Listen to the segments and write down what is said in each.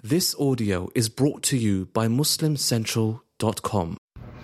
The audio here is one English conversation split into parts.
This audio is brought to you by MuslimCentral.com.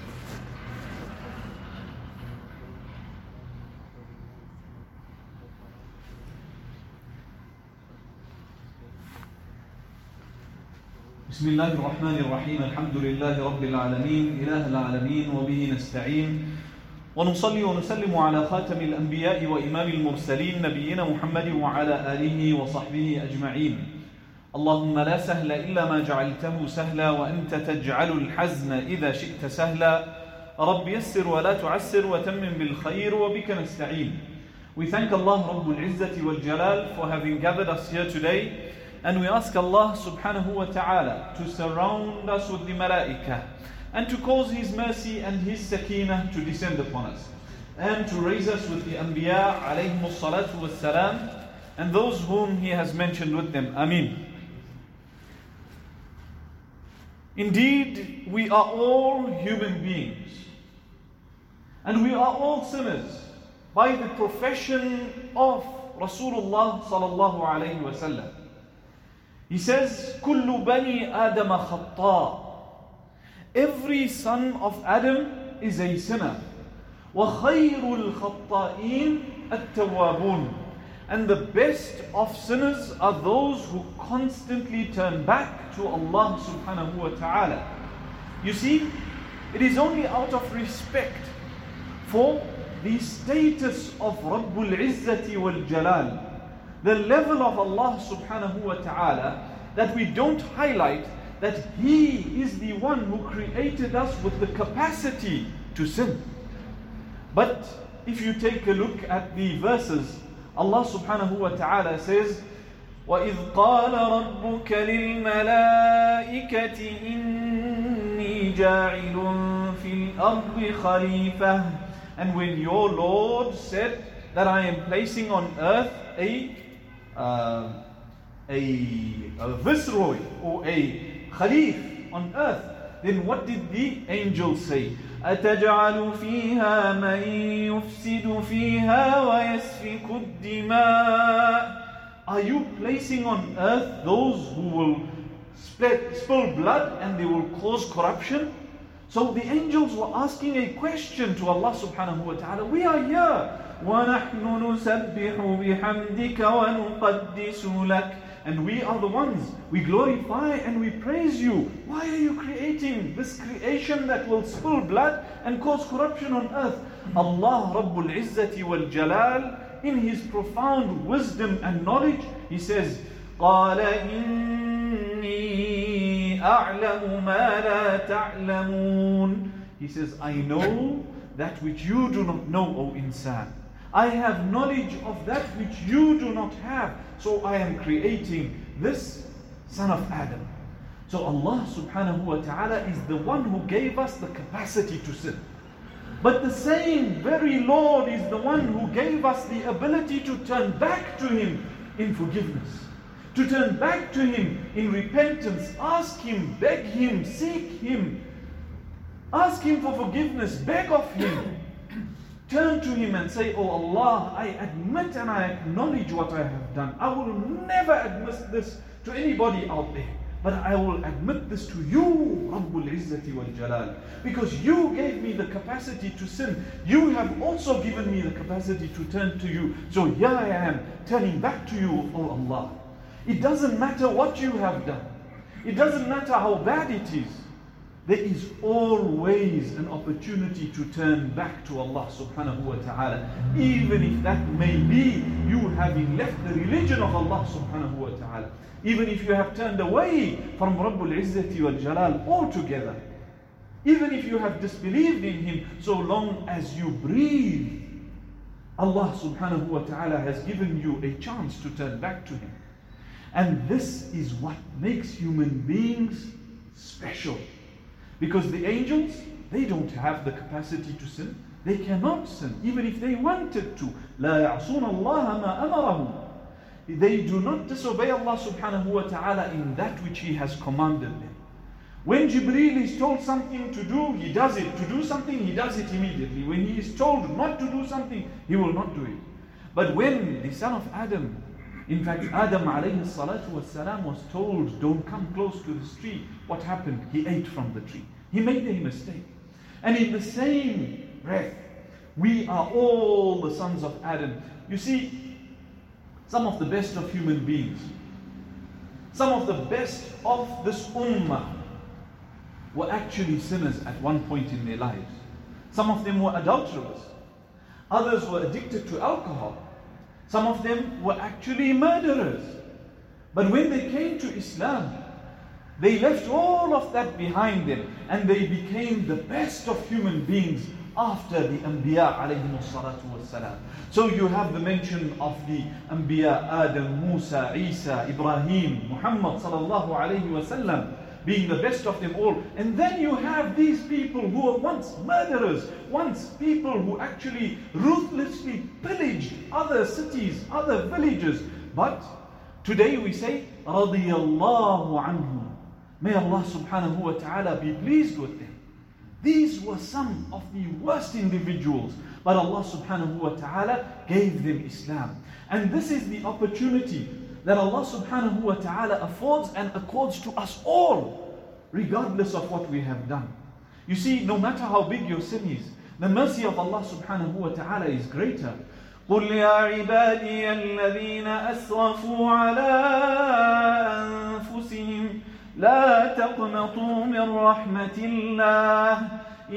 بسم الله الرحمن الرحيم الحمد لله رب العالمين إله العالمين وبه نستعين ونصلي ونسلم على خاتم الأنبياء وإمام المرسلين نبينا محمد وعلى آله وصحبه أجمعين اللهم لا سهل إلا ما جعلته سهلا وأنت تجعل الحزن إذا شئت سهلا رب يسر ولا تعسر وتمم بالخير وبك نستعين. We thank Allah Rabbul Izzati wal Jalal for having gathered us here today, and we ask Allah subhanahu wa ta'ala to surround us with the malaikah and to cause His mercy and His sakinah to descend upon us, and to raise us with the anbiya alayhimus salatu was salam and those whom He has mentioned with them. Ameen. Indeed, we are all human beings, and we are all sinners by the profession of Rasulullah sallallahu alayhi wa sallam. He says, كُلُّ بَنِي آدَمَ خَطَّاء. Every son of Adam is a sinner. وَخَيْرُ الْخَطَّائِينَ التَّوَّابُونَ. And the best of sinners are those who constantly turn back to Allah subhanahu wa ta'ala. You see, it is only out of respect for the status of Rabbul Izzati wal Jalal, the level of Allah subhanahu wa ta'ala, that we don't highlight that He is the one who created us with the capacity to sin. But if you take a look at the verses, Allah subhanahu wa ta'ala says, وَإِذْ قَالَ رَبُّكَ لِلْمَلَائِكَةِ إِنِّي جَاعِلٌ فِي الْأَرْضِ خَلِيفَةً. And when your Lord said that I am placing on earth a viceroy or a khalif on earth, then what did the angels say? أَتَجْعَلُ فِيهَا مَنْ يُفْسِدُ فِيهَا وَيَسْفِكُ الدِّمَاءِ. Are you placing on earth those who will spill blood and they will cause corruption? So the angels were asking a question to Allah subhanahu wa ta'ala. We are here. وَنَحْنُ نُسَبِّحُ بِحَمْدِكَ وَنُقَدِّسُ لَكَ. And we are the ones, we glorify and we praise you. Why are you creating this creation that will spill blood and cause corruption on earth? Allah Rabbul Izzati wal Jalal, in His profound wisdom and knowledge, He says, قَالَ إِنِّي أَعْلَمُ مَا لَا تَعْلَمُونَ. He says, I know that which you do not know, O insan. I have knowledge of that which you do not have. So I am creating this son of Adam. So Allah subhanahu wa ta'ala is the one who gave us the capacity to sin. But the same very Lord is the one who gave us the ability to turn back to Him in forgiveness, to turn back to Him in repentance, ask Him, beg Him, seek Him, ask Him for forgiveness, beg of Him. Turn to Him and say, Oh Allah, I admit and I acknowledge what I have done. I will never admit this to anybody out there, but I will admit this to you, Rabbul Izzati wal Jalal. Because you gave me the capacity to sin, you have also given me the capacity to turn to you. So here I am, turning back to you, Oh Allah. It doesn't matter what you have done. It doesn't matter how bad it is. There is always an opportunity to turn back to Allah subhanahu wa ta'ala, even if that may be you having left the religion of Allah subhanahu wa ta'ala, even if you have turned away from Rabbul Izzati wal Jalal altogether, even if you have disbelieved in Him, so long as you breathe, Allah subhanahu wa ta'ala has given you a chance to turn back to Him. And this is what makes human beings special. Because the angels, they don't have the capacity to sin. They cannot sin, even if they wanted to. لا يعصون الله ما أمرهم. They do not disobey Allah subhanahu wa ta'ala in that which He has commanded them. When Jibreel is told something to do, he does it. To do something, he does it immediately. When he is told not to do something, he will not do it. But when the son of Adam In fact, Adam alayhi salatu wassalam was told, don't come close to this tree. What happened? He ate from the tree. He made a mistake. And in the same breath, we are all the sons of Adam. You see, some of the best of human beings, some of the best of this ummah were actually sinners at one point in their lives. Some of them were adulterers. Others were addicted to alcohol. Some of them were actually murderers. But when they came to Islam, they left all of that behind them and they became the best of human beings after the Anbiya alayhimus salatu wassalam. So you have the mention of the Anbiya Adam, Musa, Isa, Ibrahim, Muhammad sallallahu alayhi wasallam being the best of them all. And then you have these people who were once murderers, once people who actually ruthlessly pillaged other cities, other villages. But today we say, radiyallahu anhum. May Allah subhanahu wa ta'ala be pleased with them. These were some of the worst individuals, but Allah subhanahu wa ta'ala gave them Islam. And this is the opportunity that Allah subhanahu wa ta'ala affords and accords to us all, regardless of what we have done. You see, no matter how big your sin is, the mercy of Allah subhanahu wa ta'ala is greater. قُلْ يَا عِبَادِيَ الَّذِينَ أَسْرَفُوا عَلَىٰ أَنفُسِهِمْ لا تقنطوا من رحمة الله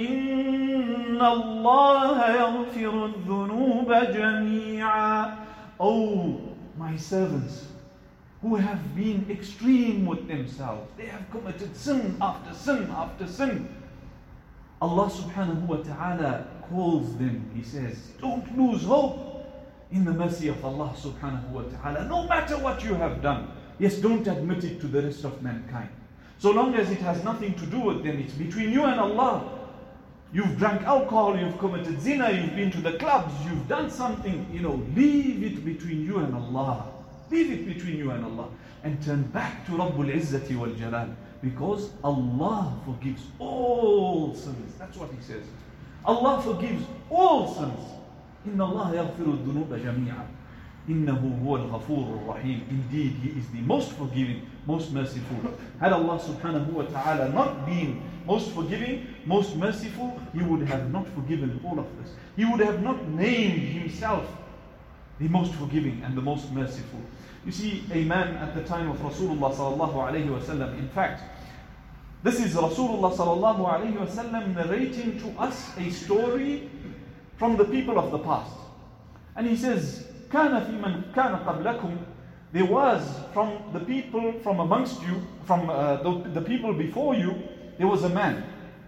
إن الله يغفر الذنوب جميعا. Oh, my servants who have been extreme with themselves, they have committed sin after sin after sin. Allah subhanahu wa ta'ala calls them, He says, don't lose hope in the mercy of Allah subhanahu wa ta'ala, no matter what you have done. Yes, don't admit it to the rest of mankind. So long as it has nothing to do with them, it's between you and Allah. You've drank alcohol, you've committed zina, you've been to the clubs, you've done something, leave it between you and Allah. Leave it between you and Allah. And turn back to Rabbul Izzati wal Jalal. Because Allah forgives all sins. That's what He says. Allah forgives all sins. Inna Allah yaghfiru dhunuba jami'a. Innahu huwa al-ghafur al-rahim. Indeed, He is the most forgiving, most merciful. Had Allah subhanahu wa ta'ala not been most forgiving, most merciful, He would have not forgiven all of this. He would have not named Himself the most forgiving and the most merciful. You see, a man at the time of Rasulullah sallallahu alayhi wa sallam, in fact, this is Rasulullah sallallahu alayhi wa sallam narrating to us a story from the people of the past. And he says, كان في من كان قبلكم, there was from the people from amongst you, from the people before you, there was a man.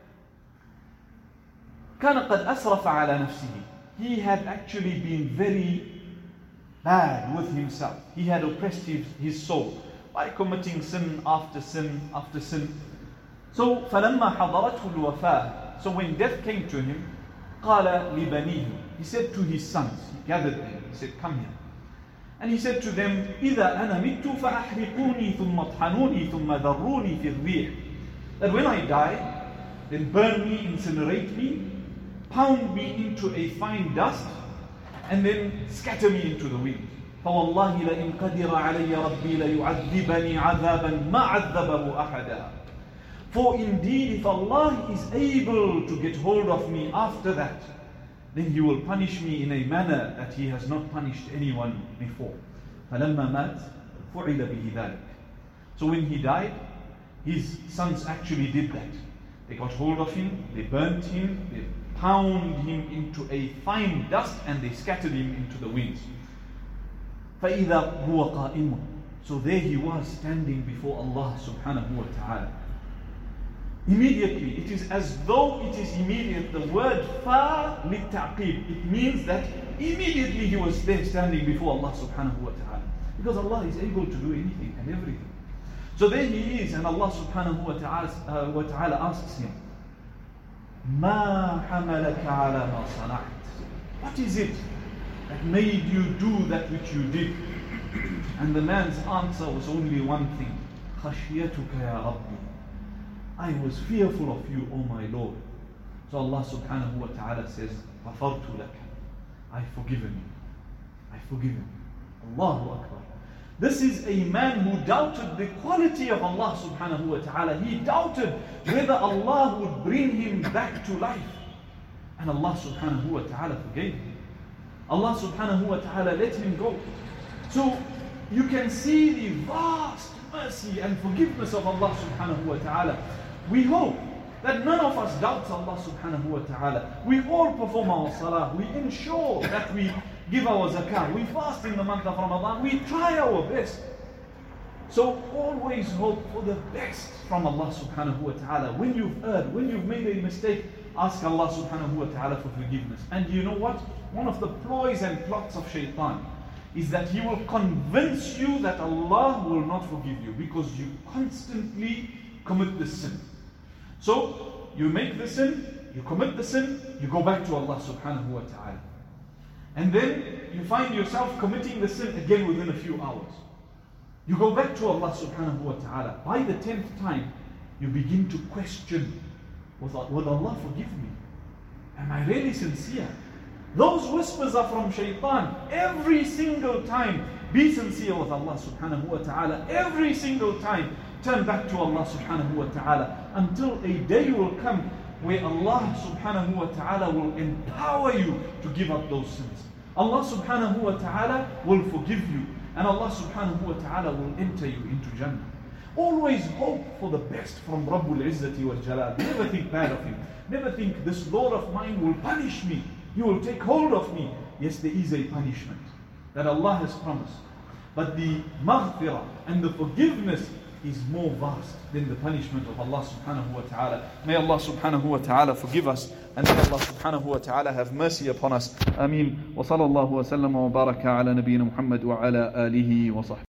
كان قد أسرف على نفسه. He had actually been very bad with himself. He had oppressed his soul by committing sin after sin after sin. So فلما حضرته الوفاة, so when death came to him, قال لبنيه, he said to his sons, he gathered them, he said, come here. And he said to them, إذا أنا مت فأحرقوني ثم اطحنوني ثم ذروني في الريح. That when I die, then burn me, incinerate me, pound me into a fine dust, and then scatter me into the wind. فوالله لئن قدر علي ربي ليعذبني عذابا ما عذبه أحدا. For indeed, if Allah is able to get hold of me after that, then He will punish me in a manner that He has not punished anyone before. فلما مات فعل به ذلك. So when he died, his sons actually did that. They got hold of him, they burnt him, they pound him into a fine dust, and they scattered him into the winds. فإذا هو قائم. So there he was standing before Allah subhanahu wa ta'ala. Immediately, it is as though it is immediate. The word fa litta'qib, it means that immediately he was there standing before Allah subhanahu wa ta'ala. Because Allah is able to do anything and everything. So there he is, and Allah subhanahu wa ta'ala asks him, مَا حَمَلَكَ عَلَى مَا صَنَعْتَ. What is it that made you do that which you did? And the man's answer was only one thing, خَشْيَتُكَ يَا رَبِّي. I was fearful of you, O my Lord. So Allah subhanahu wa ta'ala says, غَفَرْتُ لَكَ. I've forgiven you. I've forgiven you. Allahu Akbar. This is a man who doubted the quality of Allah subhanahu wa ta'ala. He doubted whether Allah would bring him back to life. And Allah subhanahu wa ta'ala forgave him. Allah subhanahu wa ta'ala let him go. So you can see the vast mercy and forgiveness of Allah subhanahu wa ta'ala. We hope that none of us doubts Allah subhanahu wa ta'ala. We all perform our salah. We ensure that we give our zakah. We fast in the month of Ramadan. We try our best. So always hope for the best from Allah subhanahu wa ta'ala. When you've erred, when you've made a mistake, ask Allah subhanahu wa ta'ala for forgiveness. And you know what? One of the ploys and plots of shaitan is that he will convince you that Allah will not forgive you because you constantly commit the sin. So you make the sin, you commit the sin, you go back to Allah subhanahu wa ta'ala. And then you find yourself committing the sin again within a few hours. You go back to Allah subhanahu wa ta'ala. By the 10th time, you begin to question, would Allah forgive me? Am I really sincere? Those whispers are from shaitan. Every single time, be sincere with Allah subhanahu wa ta'ala. Every single time, turn back to Allah subhanahu wa ta'ala. Until a day will come where Allah subhanahu wa ta'ala will empower you to give up those sins. Allah subhanahu wa ta'ala will forgive you. And Allah subhanahu wa ta'ala will enter you into Jannah. Always hope for the best from Rabbul Izzati wal Jalal. Never think bad of him. Never think this Lord of mine will punish me. He will take hold of me. Yes, there is a punishment that Allah has promised. But the maghfirah and the forgiveness is more vast than the punishment of Allah subhanahu wa ta'ala. May Allah subhanahu wa ta'ala forgive us, and may Allah subhanahu wa ta'ala have mercy upon us. Ameen. Wa sallallahu wa sallam wa baraka ala nabiyyina Muhammad wa ala alihi wa sahbihi.